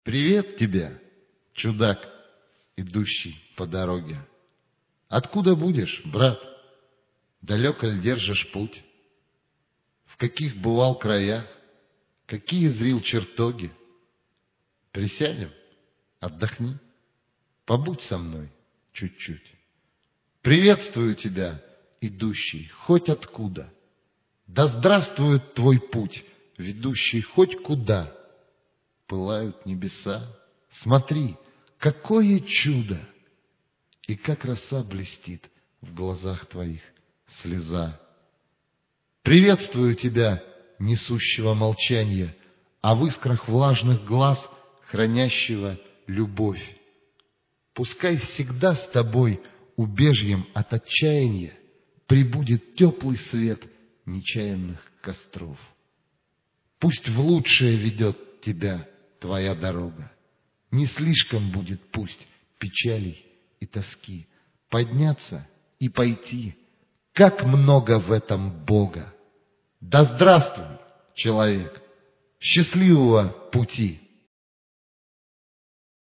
Привет тебе, чудак, идущий по дороге. Откуда будешь, брат? Далеко ли держишь путь? В каких бывал краях? Какие зрил чертоги? Присядем, отдохни, побудь со мной чуть-чуть. Приветствую тебя, идущий, хоть откуда. Да здравствует твой путь, ведущий хоть куда. Пылают небеса, смотри, какое чудо! И как роса блестит в глазах твоих слеза. Приветствую тебя, несущего молчания, а в искрах влажных глаз хранящего любовь. Пускай всегда с тобой убежьем от отчаяния прибудет теплый свет нечаянных костров. Пусть в лучшее ведет тебя твоя дорога. Не слишком будет пусть печалей и тоски. Подняться и пойти. Как много в этом Бога! Да здравствуй, человек! Счастливого пути!